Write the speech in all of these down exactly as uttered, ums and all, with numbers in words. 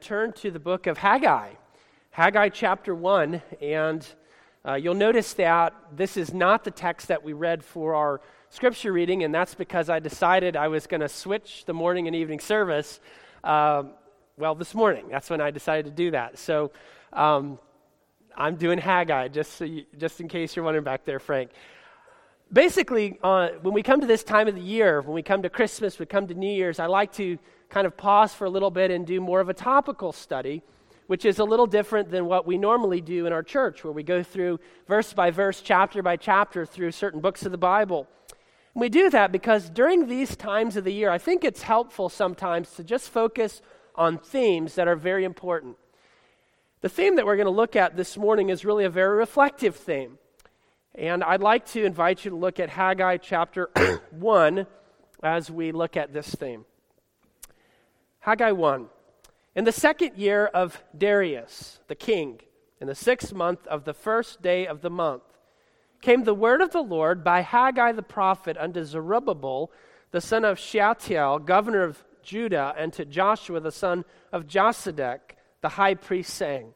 Turn to the book of Haggai, Haggai chapter one, and uh, you'll notice that this is not the text that we read for our scripture reading, and that's because I decided I was going to switch the morning and evening service, uh, well, this morning. That's when I decided to do that. So um, I'm doing Haggai, just, so you, just in case you're wondering back there, Frank. Basically, uh, when we come to this time of the year, when we come to Christmas, we come to New Year's, I like to kind of pause for a little bit and do more of a topical study, which is a little different than what we normally do in our church, where we go through verse by verse, chapter by chapter through certain books of the Bible. And we do that because during these times of the year, I think it's helpful sometimes to just focus on themes that are very important. The theme that we're going to look at this morning is really a very reflective theme. And I'd like to invite you to look at Haggai chapter one as we look at this theme. Haggai one. In the second year of Darius, the king, in the sixth month of the first day of the month, came the word of the Lord by Haggai the prophet unto Zerubbabel, the son of Shealtiel, governor of Judah, and to Joshua, the son of Josedech, the high priest, saying,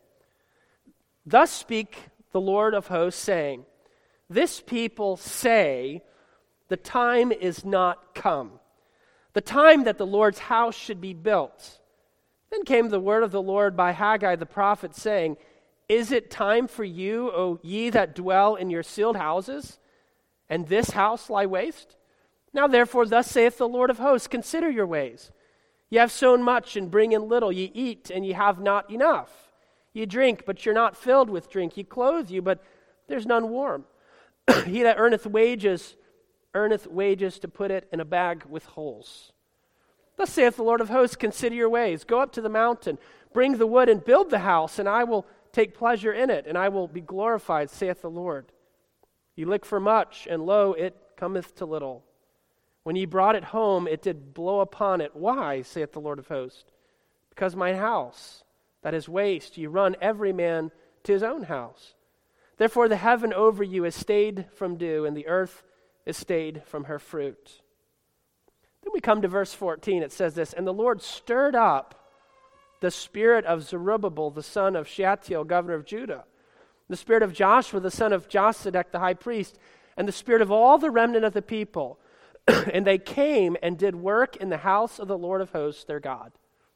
Thus speak the Lord of hosts, saying, This people say, the time is not come, the time that the Lord's house should be built. Then came the word of the Lord by Haggai the prophet, saying, Is it time for you, O ye that dwell in your sealed houses, and this house lie waste? Now therefore thus saith the Lord of hosts, Consider your ways. Ye have sown much, and bring in little. Ye eat, and ye have not enough. Ye drink, but you're not filled with drink. Ye clothe you, but there's none warm. He that earneth wages, earneth wages to put it in a bag with holes. Thus saith the Lord of hosts, Consider your ways. Go up to the mountain, bring the wood, and build the house, and I will take pleasure in it, and I will be glorified, saith the Lord. Ye look for much, and lo, it cometh to little. When ye brought it home, it did blow upon it. Why, saith the Lord of hosts? Because mine house, that is waste, ye run every man to his own house. Therefore the heaven over you is stayed from dew, and the earth is stayed from her fruit. Then we come to verse fourteen. It says this, And the Lord stirred up the spirit of Zerubbabel, the son of Shealtiel, governor of Judah, the spirit of Joshua, the son of Josedech, the high priest, and the spirit of all the remnant of the people. And they came and did work in the house of the Lord of hosts, their God.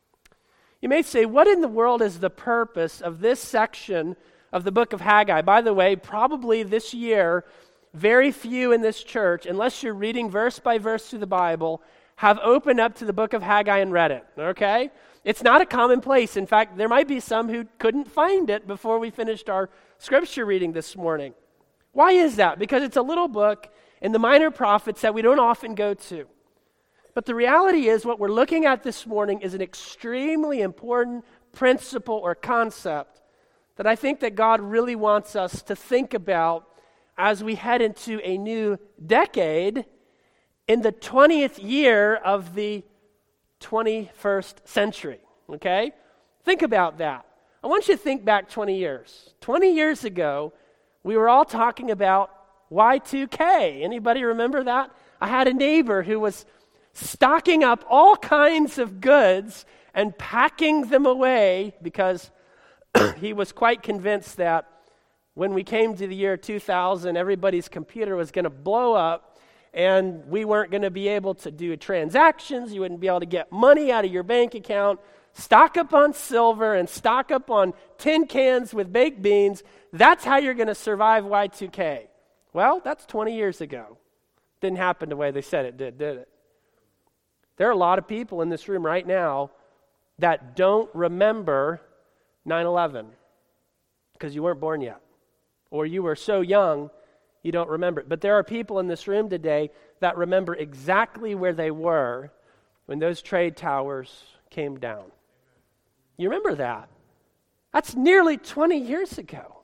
You may say, what in the world is the purpose of this section of the book of Haggai? By the way, probably this year, very few in this church, unless you're reading verse by verse through the Bible, have opened up to the book of Haggai and read it, okay? It's not a commonplace. In fact, there might be some who couldn't find it before we finished our scripture reading this morning. Why is that? Because it's a little book in the minor prophets that we don't often go to. But the reality is what we're looking at this morning is an extremely important principle or concept that I think that God really wants us to think about as we head into a new decade in the twentieth year of the twenty-first century, okay? Think about that. I want you to think back twenty years. twenty years ago, we were all talking about Y two K. Anybody remember that? I had a neighbor who was stocking up all kinds of goods and packing them away because he was quite convinced that when we came to the year two thousand, everybody's computer was going to blow up and we weren't going to be able to do transactions. You wouldn't be able to get money out of your bank account. Stock up on silver and stock up on tin cans with baked beans. That's how you're going to survive Y two K. Well, that's twenty years ago. Didn't happen the way they said it did, did it? There are a lot of people in this room right now that don't remember nine eleven because you weren't born yet, or you were so young you don't remember it. But there are people in this room today that remember exactly where they were when those trade towers came down. You remember that? That's nearly twenty years ago.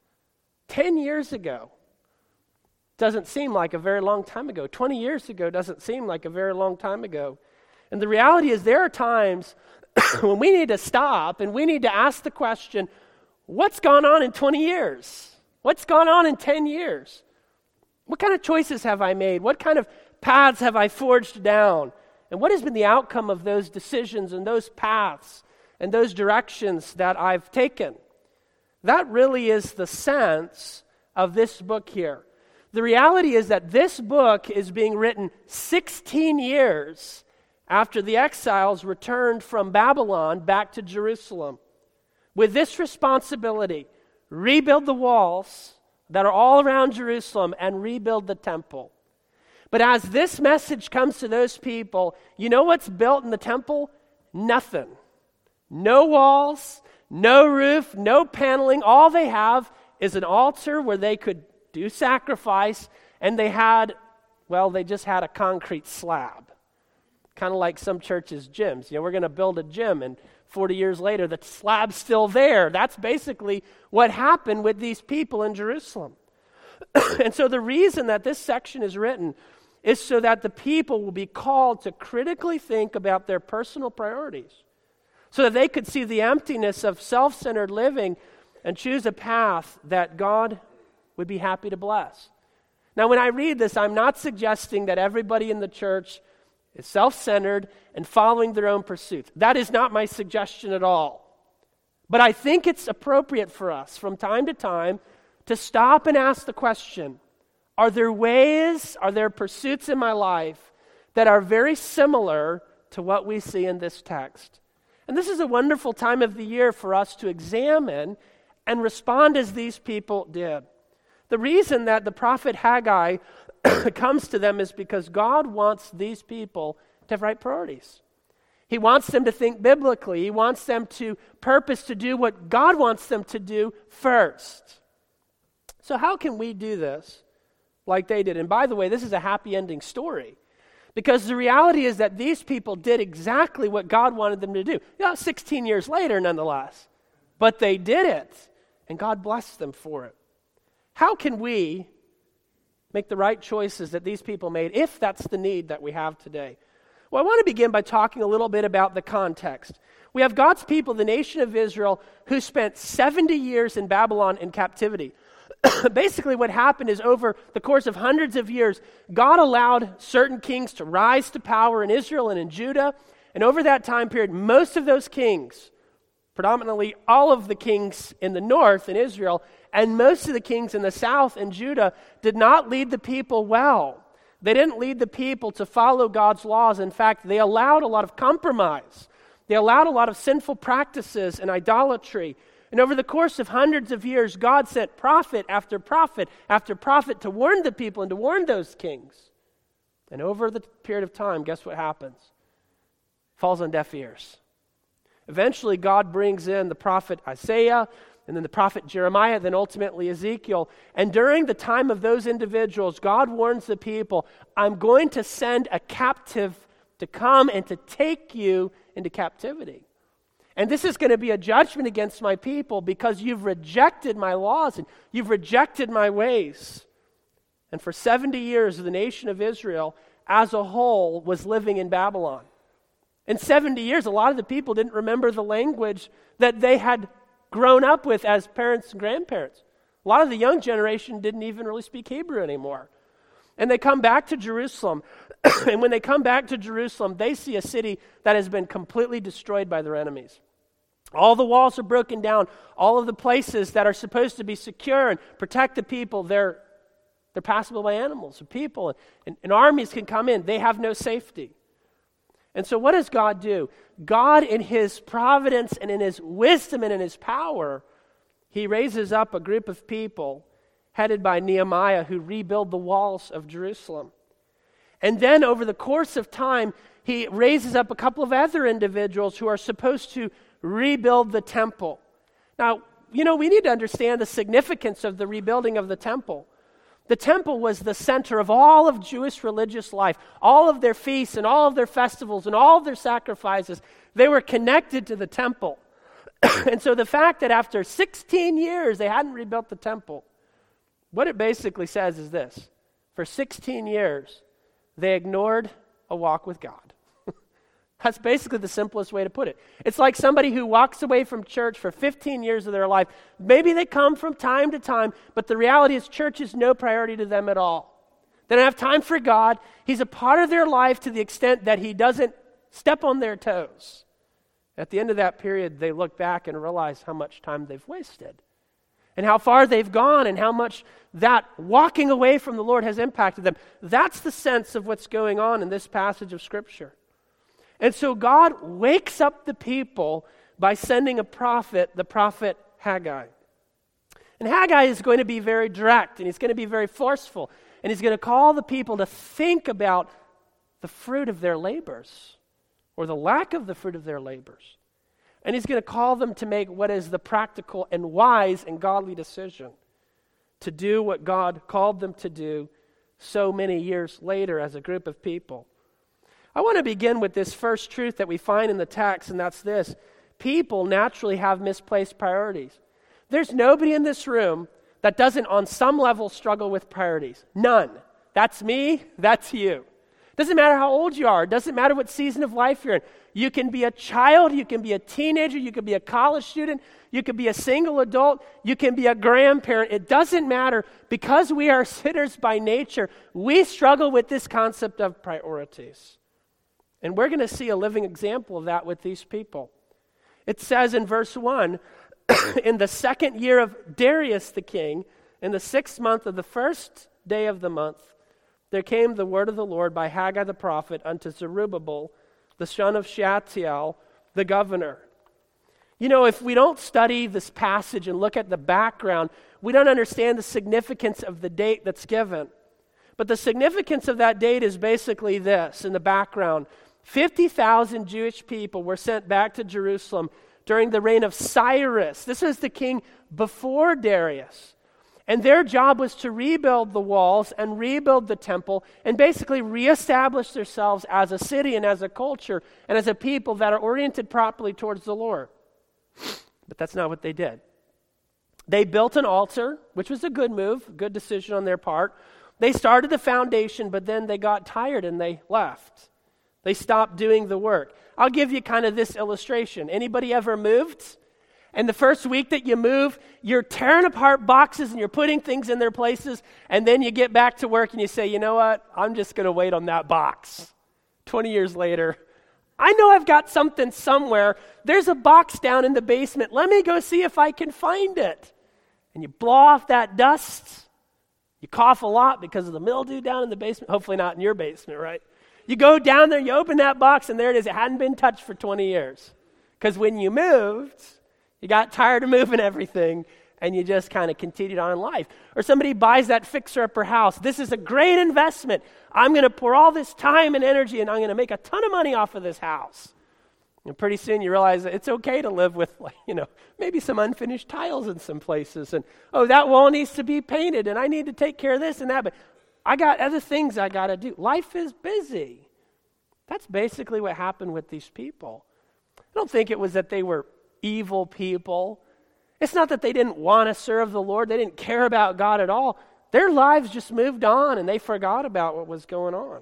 ten years ago. Doesn't seem like a very long time ago. twenty years ago doesn't seem like a very long time ago. And the reality is there are times when we need to stop and we need to ask the question, what's gone on in twenty years? What's gone on in ten years? What kind of choices have I made? What kind of paths have I forged down? And what has been the outcome of those decisions and those paths and those directions that I've taken. That really is the sense of this book here. The reality is that this book is being written sixteen years after the exiles returned from Babylon back to Jerusalem, with this responsibility: rebuild the walls that are all around Jerusalem and rebuild the temple. But as this message comes to those people, you know what's built in the temple? Nothing. No walls, no roof, no paneling. All they have is an altar where they could do sacrifice, and they had, well, they just had a concrete slab. Kind of like some churches' gyms. You know, we're going to build a gym, and forty years later, the slab's still there. That's basically what happened with these people in Jerusalem. And so the reason that this section is written is so that the people will be called to critically think about their personal priorities, so that they could see the emptiness of self-centered living and choose a path that God would be happy to bless. Now, when I read this, I'm not suggesting that everybody in the church is self-centered and following their own pursuits. That is not my suggestion at all. But I think it's appropriate for us from time to time to stop and ask the question, are there ways, are there pursuits in my life that are very similar to what we see in this text? And this is a wonderful time of the year for us to examine and respond as these people did. The reason that the prophet Haggai comes to them is because God wants these people to have right priorities. He wants them to think biblically. He wants them to purpose to do what God wants them to do first. So how can we do this like they did? And by the way, this is a happy ending story, because the reality is that these people did exactly what God wanted them to do. Yeah, sixteen years later, nonetheless. But they did it, and God blessed them for it. How can we make the right choices that these people made, if that's the need that we have today? Well, I want to begin by talking a little bit about the context. We have God's people, the nation of Israel, who spent seventy years in Babylon in captivity. Basically, what happened is over the course of hundreds of years, God allowed certain kings to rise to power in Israel and in Judah. And over that time period, most of those kings, predominantly all of the kings in the north in Israel, and most of the kings in the south in Judah, did not lead the people well. They didn't lead the people to follow God's laws. In fact, they allowed a lot of compromise. They allowed a lot of sinful practices and idolatry. And over the course of hundreds of years, God sent prophet after prophet after prophet to warn the people and to warn those kings. And over the period of time, guess what happens? Falls on deaf ears. Eventually, God brings in the prophet Isaiah, and then the prophet Jeremiah, then ultimately Ezekiel. And during the time of those individuals, God warns the people, I'm going to send a captive to come and to take you into captivity. And this is going to be a judgment against my people because you've rejected my laws and you've rejected my ways. And for seventy years, the nation of Israel as a whole was living in Babylon. In seventy years, a lot of the people didn't remember the language that they had grown up with as parents and grandparents. A lot of the young generation didn't even really speak Hebrew anymore. And they come back to Jerusalem. And when they come back to Jerusalem, they see a city that has been completely destroyed by their enemies. All the walls are broken down. All of the places that are supposed to be secure and protect the people, they're, they're passable by animals and people. And, and armies can come in. They have no safety. And so what does God do? God, in his providence and in his wisdom and in his power, he raises up a group of people headed by Nehemiah who rebuild the walls of Jerusalem. And then over the course of time, he raises up a couple of other individuals who are supposed to rebuild the temple. Now, you know, we need to understand the significance of the rebuilding of the temple. The temple was the center of all of Jewish religious life. All of their feasts and all of their festivals and all of their sacrifices, they were connected to the temple. And so the fact that after sixteen years they hadn't rebuilt the temple, what it basically says is this: for sixteen years, they ignored a walk with God. That's basically the simplest way to put it. It's like somebody who walks away from church for fifteen years of their life. Maybe they come from time to time, but the reality is church is no priority to them at all. They don't have time for God. He's a part of their life to the extent that he doesn't step on their toes. At the end of that period, they look back and realize how much time they've wasted and how far they've gone and how much that walking away from the Lord has impacted them. That's the sense of what's going on in this passage of Scripture. And so God wakes up the people by sending a prophet, the prophet Haggai. And Haggai is going to be very direct, and he's going to be very forceful, and he's going to call the people to think about the fruit of their labors, or the lack of the fruit of their labors. And he's going to call them to make what is the practical and wise and godly decision to do what God called them to do so many years later as a group of people. I want to begin with this first truth that we find in the text, and that's this. People naturally have misplaced priorities. There's nobody in this room that doesn't on some level struggle with priorities. None. That's me, that's you. Doesn't matter how old you are. Doesn't matter what season of life you're in. You can be a child, you can be a teenager, you can be a college student, you can be a single adult, you can be a grandparent. It doesn't matter. Because we are sinners by nature, we struggle with this concept of priorities. And we're going to see a living example of that with these people. It says in verse one, in the second year of Darius the king, in the sixth month of the first day of the month, there came the word of the Lord by Haggai the prophet unto Zerubbabel, the son of Shealtiel, the governor. You know, if we don't study this passage and look at the background, we don't understand the significance of the date that's given. But the significance of that date is basically this in the background. fifty thousand Jewish people were sent back to Jerusalem during the reign of Cyrus. This is the king before Darius. And their job was to rebuild the walls and rebuild the temple and basically reestablish themselves as a city and as a culture and as a people that are oriented properly towards the Lord. But that's not what they did. They built an altar, which was a good move, good decision on their part. They started the foundation, but then they got tired and they left. They stopped doing the work. I'll give you kind of this illustration. Anybody ever moved? And the first week that you move, you're tearing apart boxes and you're putting things in their places, and then you get back to work and you say, you know what, I'm just going to wait on that box. twenty years later, I know I've got something somewhere. There's a box down in the basement. Let me go see if I can find it. And you blow off that dust. You cough a lot because of the mildew down in the basement. Hopefully not in your basement, right? You go down there, you open that box, and there it is. It hadn't been touched for twenty years. Because when you moved, you got tired of moving everything, and you just kind of continued on in life. Or somebody buys that fixer-upper house. This is a great investment. I'm going to pour all this time and energy, and I'm going to make a ton of money off of this house. And pretty soon you realize that it's okay to live with, like, you know, maybe some unfinished tiles in some places. And, oh, that wall needs to be painted, and I need to take care of this and that. But I got other things I got to do. Life is busy. That's basically what happened with these people. I don't think it was that they were evil people. It's not that they didn't want to serve the Lord. They didn't care about God at all. Their lives just moved on and they forgot about what was going on.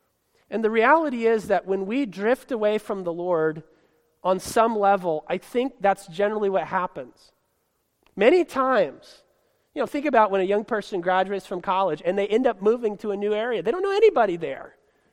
And the reality is that when we drift away from the Lord on some level, I think that's generally what happens. Many times, you know, think about when a young person graduates from college and they end up moving to a new area. They don't know anybody there.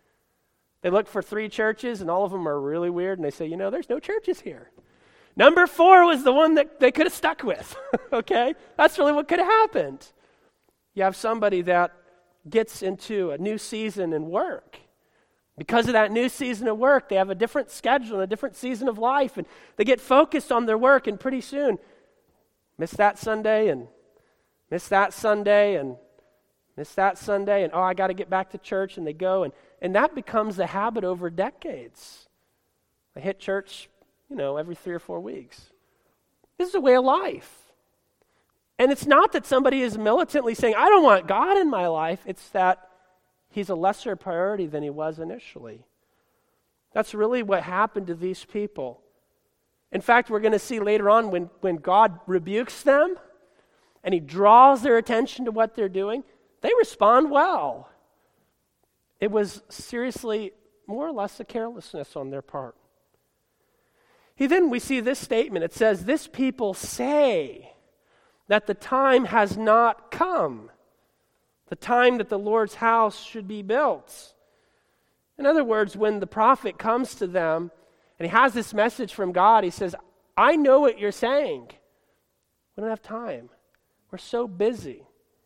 They look for three churches and all of them are really weird and they say, you know, there's no churches here. Number four was the one that they could have stuck with, okay? That's really what could have happened. You have somebody that gets into a new season in work. Because of that new season of work, they have a different schedule and a different season of life, and they get focused on their work, and pretty soon, miss that Sunday, and miss that Sunday, and miss that Sunday, and oh, I got to get back to church, and they go, and, and that becomes the habit over decades. They hit church, you know, every three or four weeks. This is a way of life. And it's not that somebody is militantly saying, I don't want God in my life. It's that he's a lesser priority than he was initially. That's really what happened to these people. In fact, we're going to see later on when, when God rebukes them and he draws their attention to what they're doing, they respond well. It was seriously more or less a carelessness on their part. He then, we see this statement. It says, this people say that the time has not come, the time that the Lord's house should be built. In other words, when the prophet comes to them And he has this message from God. He says, I know what you're saying. We don't have time. We're so busy.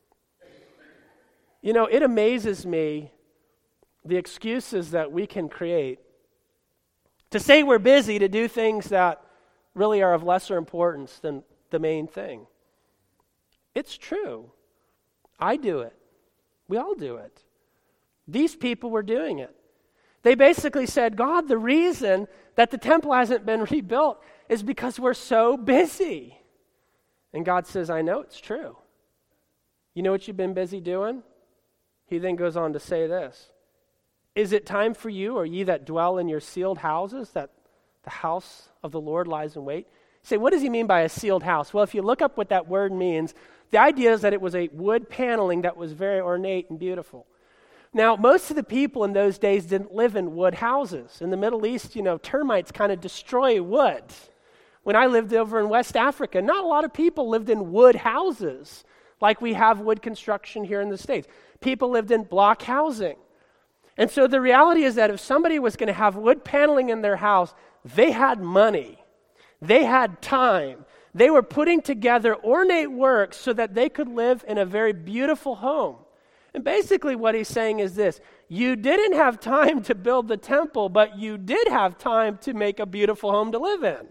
You know, it amazes me the excuses that we can create to say we're busy to do things that really are of lesser importance than the main thing. It's true. I do it. We all do it. These people were doing it. They basically said, God, the reason that the temple hasn't been rebuilt is because we're so busy. And God says, I know it's true. You know what you've been busy doing? He then goes on to say this. Is it time for you, or ye that dwell in your sealed houses, that the house of the Lord lies in wait? You say, what does he mean by a sealed house? Well, if you look up what that word means, the idea is that it was a wood paneling that was very ornate and beautiful. Now, most of the people in those days didn't live in wood houses. In the Middle East, you know, termites kind of destroy wood. When I lived over in West Africa, not a lot of people lived in wood houses like we have wood construction here in the States. People lived in block housing. And so the reality is that if somebody was going to have wood paneling in their house, they had money. They had time. They were putting together ornate work so that they could live in a very beautiful home. And basically what he's saying is this: you didn't have time to build the temple, but you did have time to make a beautiful home to live in.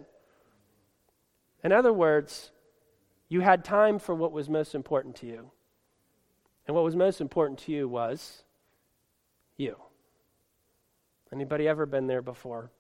In other words, you had time for what was most important to you. And what was most important to you was you. Anybody ever been there before?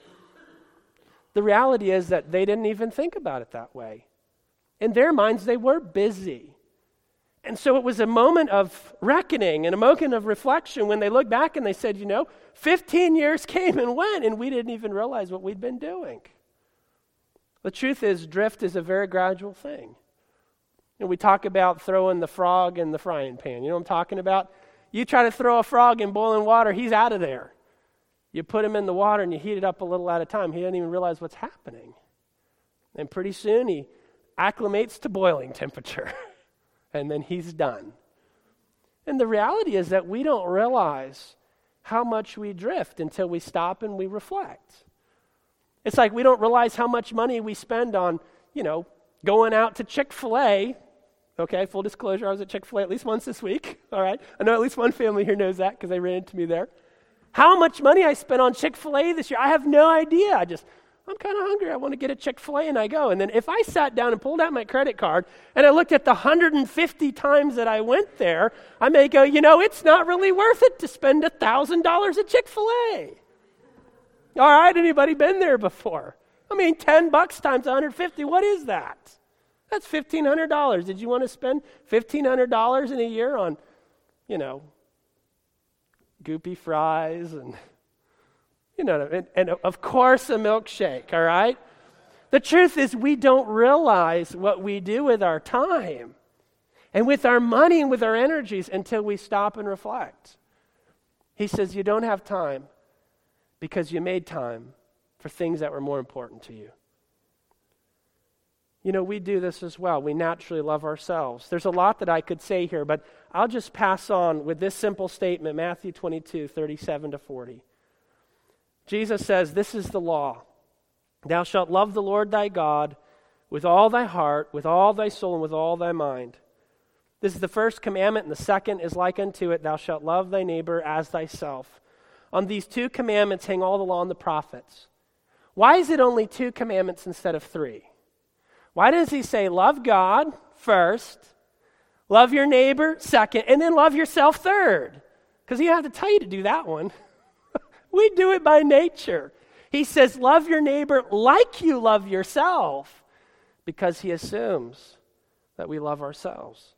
The reality is that they didn't even think about it that way. In their minds, they were busy. And so it was a moment of reckoning and a moment of reflection when they looked back and they said, you know, fifteen years came and went and we didn't even realize what we'd been doing. The truth is, drift is a very gradual thing. And we talk about throwing the frog in the frying pan. You know what I'm talking about? You try to throw a frog in boiling water, he's out of there. You put him in the water and you heat it up a little at a time. He doesn't even realize what's happening. And pretty soon he acclimates to boiling temperature. And then he's done. And the reality is that we don't realize how much we drift until we stop and we reflect. It's like we don't realize how much money we spend on, you know, going out to Chick-fil-A. Okay, full disclosure, I was at Chick-fil-A at least once this week. All right, I know at least one family here knows that because they ran into me there. How much money I spent on Chick-fil-A this year, I have no idea. I just, I'm kind of hungry. I want to get a Chick-fil-A, and I go. And then if I sat down and pulled out my credit card and I looked at the one hundred fifty times that I went there, I may go, you know, it's not really worth it to spend one thousand dollars at Chick-fil-A. All right, anybody been there before? I mean, ten bucks times one hundred fifty, what is that? That's fifteen hundred dollars. Did you want to spend fifteen hundred dollars in a year on, you know, goopy fries and, you know, and, and of course a milkshake, all right? The truth is we don't realize what we do with our time and with our money and with our energies until we stop and reflect. He says you don't have time because you made time for things that were more important to you. You know, we do this as well. We naturally love ourselves. There's a lot that I could say here, but I'll just pass on with this simple statement, Matthew twenty-two, thirty-seven to forty. Jesus says, this is the law. Thou shalt love the Lord thy God with all thy heart, with all thy soul, and with all thy mind. This is the first commandment, and the second is like unto it, thou shalt love thy neighbor as thyself. On these two commandments hang all the law and the prophets. Why is it only two commandments instead of three? Why does he say love God first, love your neighbor second, and then love yourself third? Because he doesn't have to tell you to do that one. We do it by nature. He says love your neighbor like you love yourself, because he assumes that we love ourselves.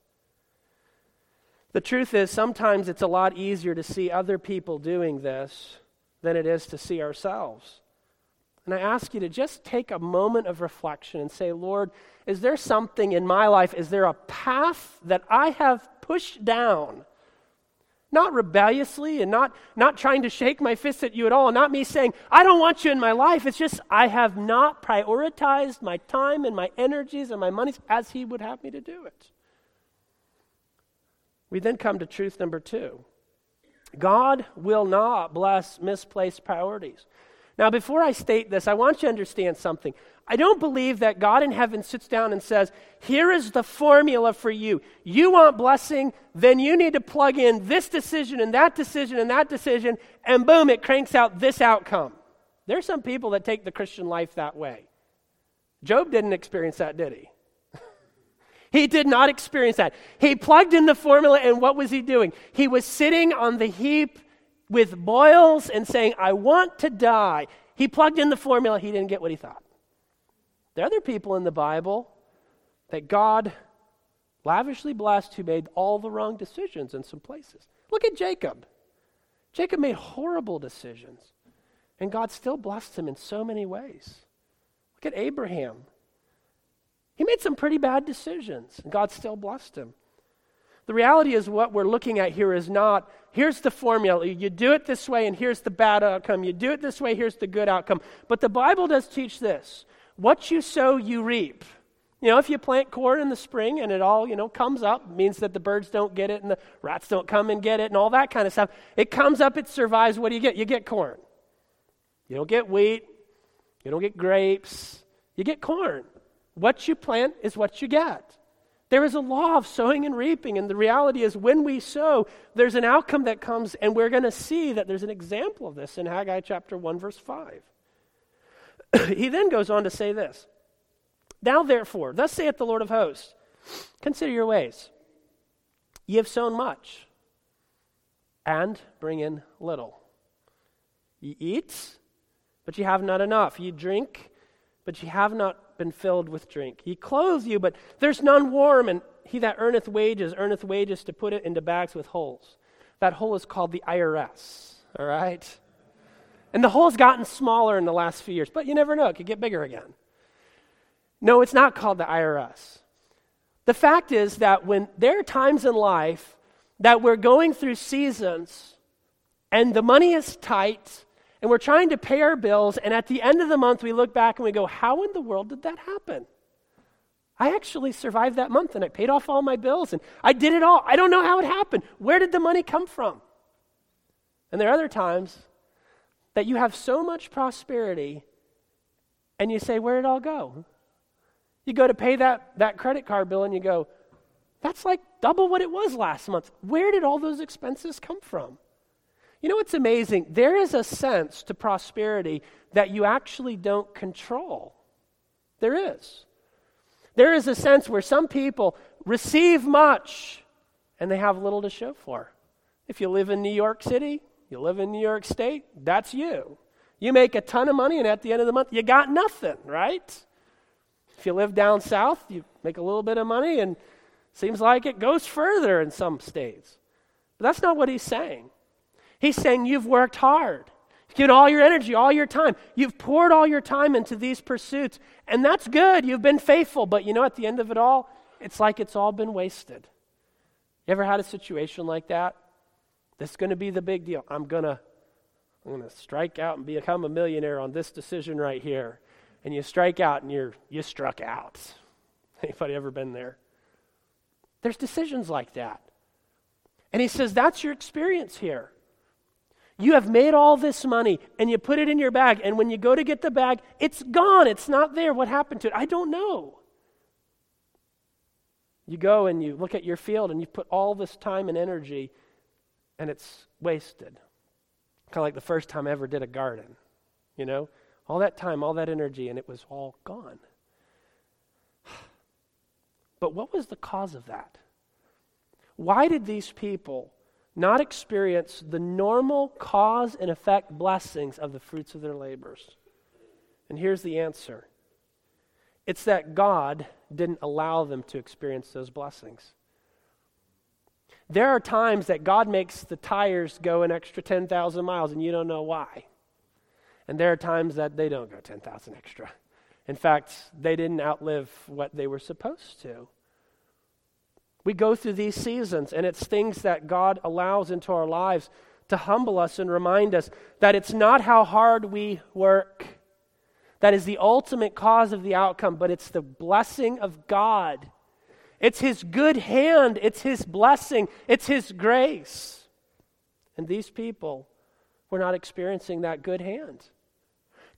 The truth is, sometimes it's a lot easier to see other people doing this than it is to see ourselves. And I ask you to just take a moment of reflection and say, Lord, is there something in my life, is there a path that I have pushed down? Not rebelliously and not, not trying to shake my fist at you at all, not me saying, I don't want you in my life. It's just I have not prioritized my time and my energies and my money as he would have me to do it. We then come to truth number two. God will not bless misplaced priorities. Now, before I state this, I want you to understand something. I don't believe that God in heaven sits down and says, here is the formula for you. You want blessing, then you need to plug in this decision and that decision and that decision, and boom, it cranks out this outcome. There's some people that take the Christian life that way. Job didn't experience that, did he? He did not experience that. He plugged in the formula, and what was he doing? He was sitting on the heap with boils and saying, I want to die. He plugged in the formula. He didn't get what he thought. There are other people in the Bible that God lavishly blessed who made all the wrong decisions in some places. Look at Jacob. Jacob made horrible decisions, and God still blessed him in so many ways. Look at Abraham. He made some pretty bad decisions, and God still blessed him. The reality is what we're looking at here is not, here's the formula. You do it this way, and here's the bad outcome. You do it this way, here's the good outcome. But the Bible does teach this. What you sow, you reap. You know, if you plant corn in the spring and it all, you know, comes up, it means that the birds don't get it and the rats don't come and get it and all that kind of stuff. It comes up, it survives. What do you get? You get corn. You don't get wheat. You don't get grapes. You get corn. What you plant is what you get. There is a law of sowing and reaping, and the reality is when we sow, there's an outcome that comes, and we're going to see that there's an example of this in Haggai chapter one, verse five. He then goes on to say this. Now therefore, thus saith the Lord of hosts, consider your ways. Ye have sown much, and bring in little. Ye eat, but ye have not enough. Ye drink, but ye have not been filled with drink. Ye clothe you, but there's none warm, and he that earneth wages, earneth wages to put it into bags with holes. That hole is called the I R S, all right? And the hole's gotten smaller in the last few years, but you never know, it could get bigger again. No, it's not called the I R S. The fact is that when there are times in life that we're going through seasons and the money is tight and we're trying to pay our bills, and at the end of the month we look back and we go, how in the world did that happen? I actually survived that month and I paid off all my bills and I did it all. I don't know how it happened. Where did the money come from? And there are other times that you have so much prosperity and you say, where did it all go? You go to pay that, that credit card bill and you go, that's like double what it was last month. Where did all those expenses come from? You know what's amazing? There is a sense to prosperity that you actually don't control. There is. There is a sense where some people receive much and they have little to show for. If you live in New York City, you live in New York State, that's you. You make a ton of money and at the end of the month, you got nothing, right? If you live down south, you make a little bit of money and seems like it goes further in some states. But that's not what he's saying. He's saying you've worked hard. You've given all your energy, all your time. You've poured all your time into these pursuits, and that's good. You've been faithful, but you know, at the end of it all, it's like it's all been wasted. You ever had a situation like that? This is going to be the big deal. I'm going to I'm going to strike out and become a millionaire on this decision right here. And you strike out and you're you struck out. Anybody ever been there? There's decisions like that. And he says, that's your experience here. You have made all this money and you put it in your bag, and when you go to get the bag, it's gone. It's not there. What happened to it? I don't know. You go and you look at your field and you put all this time and energy and it's wasted. Kind of like the first time I ever did a garden, you know? All that time, all that energy, and it was all gone. But what was the cause of that? Why did these people not experience the normal cause and effect blessings of the fruits of their labors? And here's the answer. It's that God didn't allow them to experience those blessings. There are times that God makes the tires go an extra ten thousand miles and you don't know why. And there are times that they don't go ten thousand extra. In fact, they didn't outlive what they were supposed to. We go through these seasons, and it's things that God allows into our lives to humble us and remind us that it's not how hard we work that is the ultimate cause of the outcome, but it's the blessing of God. It's His good hand. It's His blessing. It's His grace. And these people were not experiencing that good hand.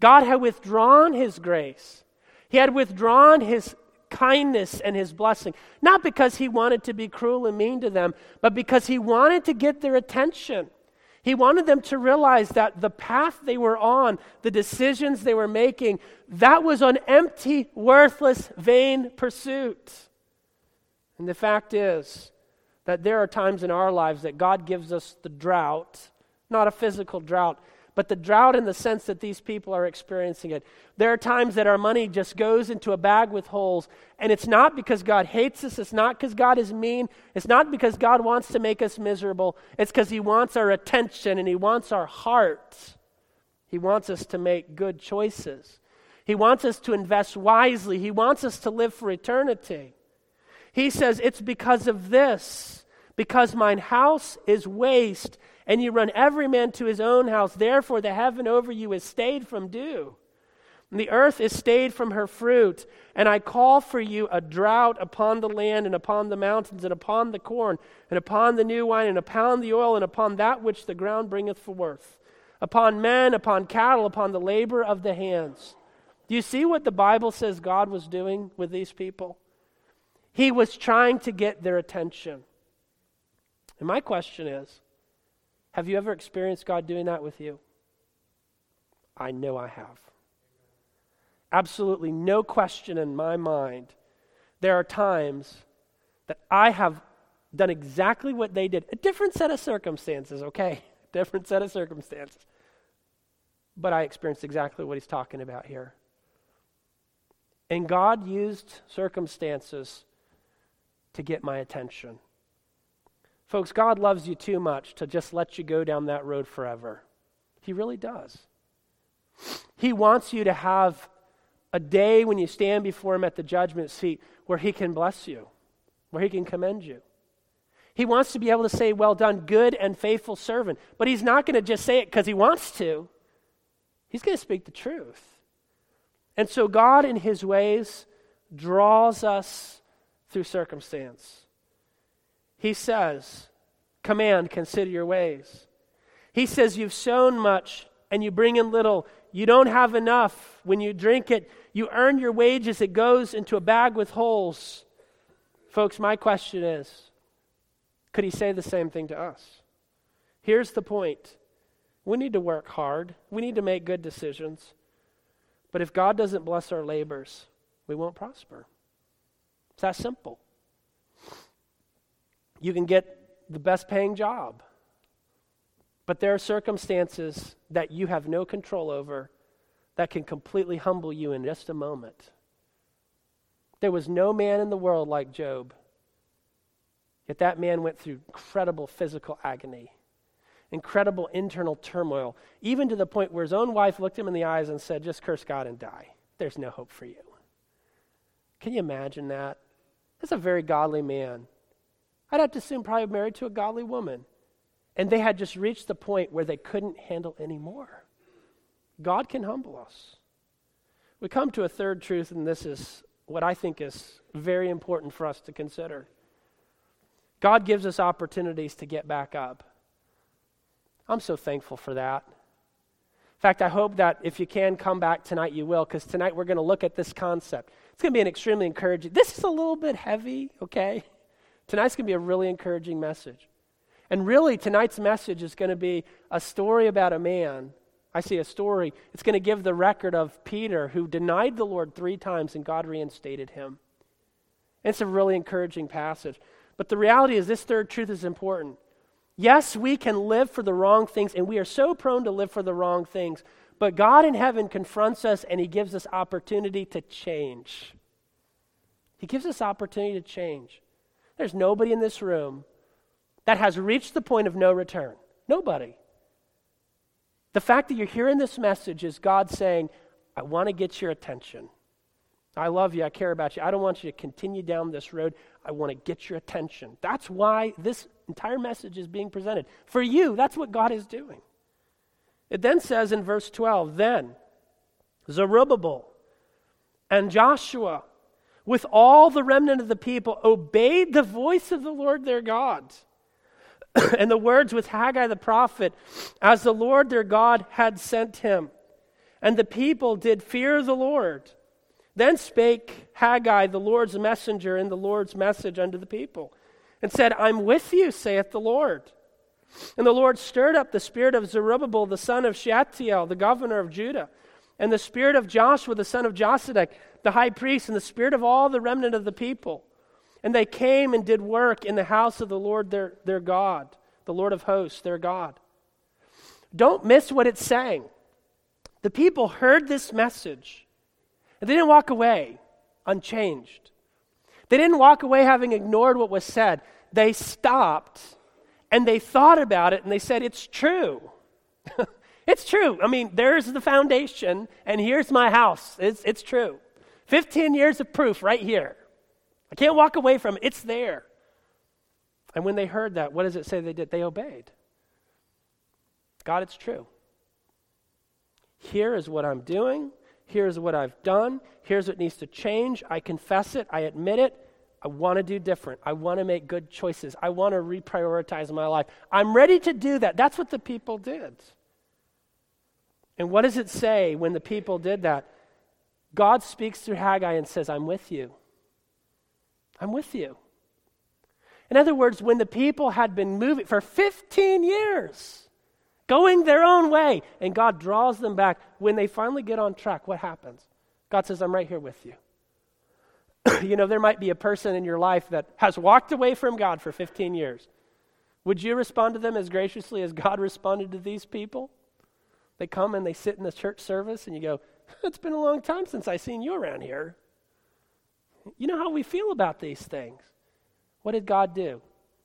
God had withdrawn his grace. He had withdrawn his kindness and his blessing, not because he wanted to be cruel and mean to them, but because he wanted to get their attention. He wanted them to realize that the path they were on, the decisions they were making, that was an empty, worthless, vain pursuit. And the fact is that there are times in our lives that God gives us the drought, not a physical drought, but the drought in the sense that these people are experiencing it. There are times that our money just goes into a bag with holes, and it's not because God hates us, it's not because God is mean, it's not because God wants to make us miserable, it's because he wants our attention and he wants our heart. He wants us to make good choices. He wants us to invest wisely. He wants us to live for eternity. He says, it's because of this, because mine house is waste, and you run every man to his own house. Therefore the heaven over you is stayed from dew, and the earth is stayed from her fruit. And I call for you a drought upon the land, and upon the mountains, and upon the corn, and upon the new wine, and upon the oil, and upon that which the ground bringeth forth, upon men, upon cattle, upon the labor of the hands. Do you see what the Bible says God was doing with these people? He was trying to get their attention. And my question is, have you ever experienced God doing that with you? I know I have. Absolutely no question in my mind. There are times that I have done exactly what they did. A different set of circumstances, okay? Different set of circumstances. But I experienced exactly what he's talking about here. And God used circumstances to get my attention. Folks, God loves you too much to just let you go down that road forever. He really does. He wants you to have a day when you stand before him at the judgment seat where he can bless you, where he can commend you. He wants to be able to say, well done, good and faithful servant. But he's not going to just say it because he wants to. He's going to speak the truth. And so God in his ways draws us through circumstance. He says, command, consider your ways. He says, you've sown much and you bring in little. You don't have enough. When you drink it, you earn your wages. It goes into a bag with holes. Folks, my question is, could he say the same thing to us? Here's the point. We need to work hard. We need to make good decisions. But if God doesn't bless our labors, we won't prosper. It's that simple. You can get the best paying job, but there are circumstances that you have no control over that can completely humble you in just a moment. There was no man in the world like Job, yet that man went through incredible physical agony, incredible internal turmoil, even to the point where his own wife looked him in the eyes and said, just curse God and die. There's no hope for you. Can you imagine that? That's a very godly man. I'd have to assume probably married to a godly woman. And they had just reached the point where they couldn't handle anymore. God can humble us. We come to a third truth, and this is what I think is very important for us to consider. God gives us opportunities to get back up. I'm so thankful for that. In fact, I hope that if you can come back tonight, you will, because tonight we're going to look at this concept. It's going to be an extremely encouraging. This is a little bit heavy, okay? Tonight's going to be a really encouraging message. And really, tonight's message is going to be a story about a man. I see a story. It's going to give the record of Peter, who denied the Lord three times, and God reinstated him. And it's a really encouraging passage. But the reality is this third truth is important. Yes, we can live for the wrong things, and we are so prone to live for the wrong things. But God in heaven confronts us, and he gives us opportunity to change. He gives us opportunity to change. There's nobody in this room that has reached the point of no return. Nobody. The fact that you're hearing this message is God saying, I want to get your attention. I love you. I care about you. I don't want you to continue down this road. I want to get your attention. That's why this entire message is being presented. For you, that's what God is doing. It then says in verse twelve, then Zerubbabel and Joshua, with all the remnant of the people, obeyed the voice of the Lord their God and the words with Haggai the prophet, as the Lord their God had sent him. And the people did fear the Lord. Then spake Haggai, the Lord's messenger, in the Lord's message unto the people, and said, I'm with you, saith the Lord. And the Lord stirred up the spirit of Zerubbabel, the son of Shealtiel, the governor of Judah, and the spirit of Joshua, the son of Josedek, the high priest, and the spirit of all the remnant of the people. And they came and did work in the house of the Lord their, their God, the Lord of hosts, their God. Don't miss what it's saying. The people heard this message, and they didn't walk away unchanged. They didn't walk away having ignored what was said. They stopped, and they thought about it, and they said, it's true. It's true. I mean, there's the foundation, and here's my house. It's, it's true. fifteen years of proof right here. I can't walk away from it. It's there. And when they heard that, what does it say they did? They obeyed. God, it's true. Here is what I'm doing. Here's what I've done. Here's what needs to change. I confess it. I admit it. I want to do different. I want to make good choices. I want to reprioritize my life. I'm ready to do that. That's what the people did. And what does it say when the people did that? God speaks through Haggai and says, I'm with you. I'm with you. In other words, when the people had been moving for fifteen years, going their own way, and God draws them back, when they finally get on track, what happens? God says, I'm right here with you. You know, there might be a person in your life that has walked away from God for fifteen years. Would you respond to them as graciously as God responded to these people? They come and they sit in the church service and you go, it's been a long time since I've seen you around here. You know how we feel about these things. What did God do?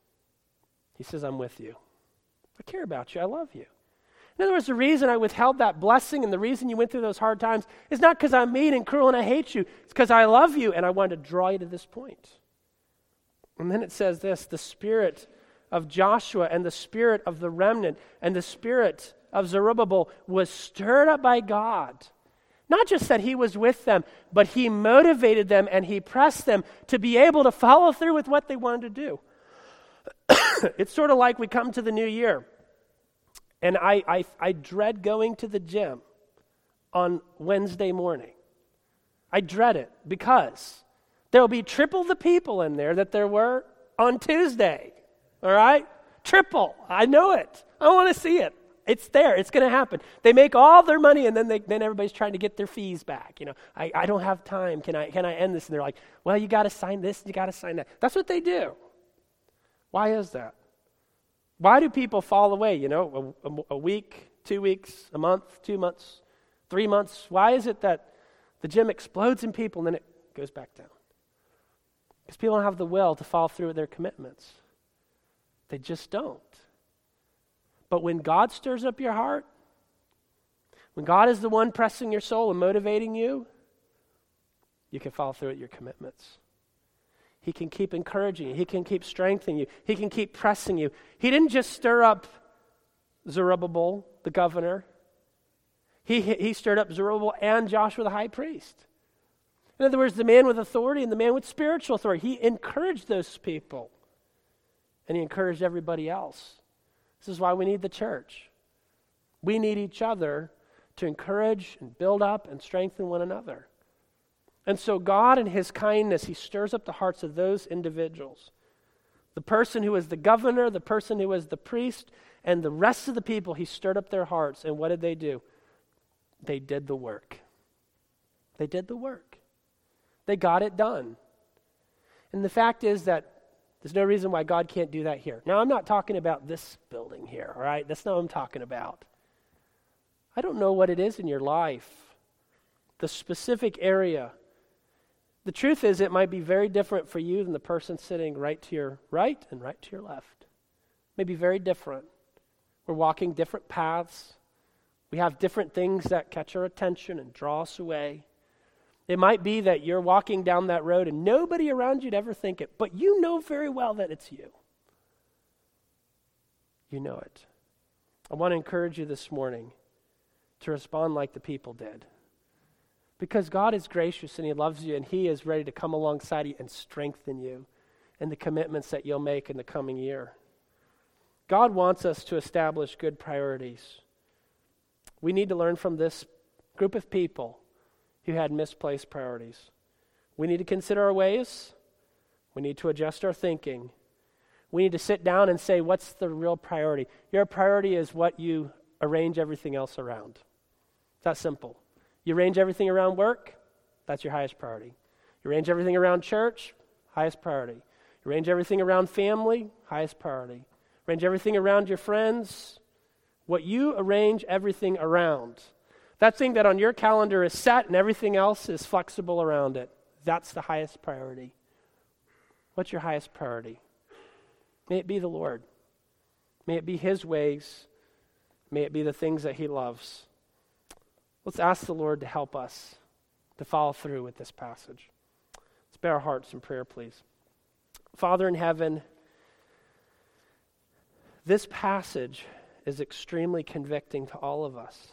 He says, I'm with you. I care about you. I love you. In other words, the reason I withheld that blessing and the reason you went through those hard times is not because I'm mean and cruel and I hate you. It's because I love you and I wanted to draw you to this point. And then it says this, the spirit of Joshua and the spirit of the remnant and the spirit of Zerubbabel was stirred up by God. Not just that he was with them, but he motivated them and he pressed them to be able to follow through with what they wanted to do. It's sort of like we come to the new year. And I, I I dread going to the gym on Wednesday morning. I dread it because there will be triple the people in there that there were on Tuesday. All right? Triple. I know it. I want to see it. It's there. It's going to happen. They make all their money, and then they, then everybody's trying to get their fees back. You know, I, I don't have time. Can I can I end this? And they're like, well, you got to sign this. You got to sign that. That's what they do. Why is that? Why do people fall away? You know, a, a, a week, two weeks, a month, two months, three months. Why is it that the gym explodes in people and then it goes back down? Because people don't have the will to follow through with their commitments. They just don't. But when God stirs up your heart, when God is the one pressing your soul and motivating you, you can follow through with your commitments. He can keep encouraging you. He can keep strengthening you. He can keep pressing you. He didn't just stir up Zerubbabel, the governor. He, he stirred up Zerubbabel and Joshua, the high priest. In other words, the man with authority and the man with spiritual authority. He encouraged those people. And he encouraged everybody else. This is why we need the church. We need each other to encourage and build up and strengthen one another. And so God in his kindness, he stirs up the hearts of those individuals. The person who was the governor, the person who was the priest, and the rest of the people, he stirred up their hearts. And what did they do? They did the work. They did the work. They got it done. And the fact is that there's no reason why God can't do that here. Now, I'm not talking about this building here, all right? That's not what I'm talking about. I don't know what it is in your life, the specific area. The truth is it might be very different for you than the person sitting right to your right and right to your left. Maybe very different. We're walking different paths. We have different things that catch our attention and draw us away. It might be that you're walking down that road and nobody around you'd ever think it, but you know very well that it's you. You know it. I want to encourage you this morning to respond like the people did. Because God is gracious and he loves you and he is ready to come alongside you and strengthen you in the commitments that you'll make in the coming year. God wants us to establish good priorities. We need to learn from this group of people who had misplaced priorities. We need to consider our ways. We need to adjust our thinking. We need to sit down and say, what's the real priority? Your priority is what you arrange everything else around. It's that simple. You arrange everything around work, that's your highest priority. You arrange everything around church, highest priority. You arrange everything around family, highest priority. Arrange everything around your friends. What you arrange everything around. That thing that on your calendar is set and everything else is flexible around it. That's the highest priority. What's your highest priority? May it be the Lord. May it be His ways. May it be the things that He loves. Let's ask the Lord to help us to follow through with this passage. Let's bear our hearts in prayer, please. Father in heaven, this passage is extremely convicting to all of us.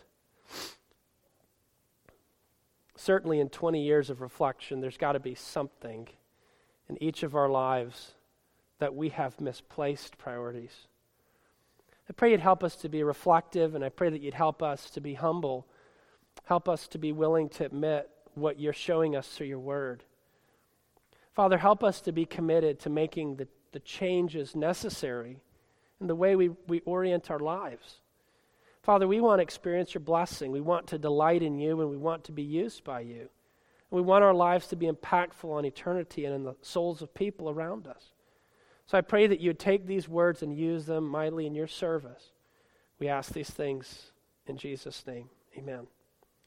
Certainly in twenty years of reflection, there's got to be something in each of our lives that we have misplaced priorities. I pray you'd help us to be reflective, and I pray that you'd help us to be humble. Help us to be willing to admit what you're showing us through your word. Father, help us to be committed to making the, the changes necessary in the way we, we orient our lives. Father, we want to experience your blessing. We want to delight in you, and we want to be used by you. And we want our lives to be impactful on eternity and in the souls of people around us. So I pray that you would take these words and use them mightily in your service. We ask these things in Jesus' name. Amen.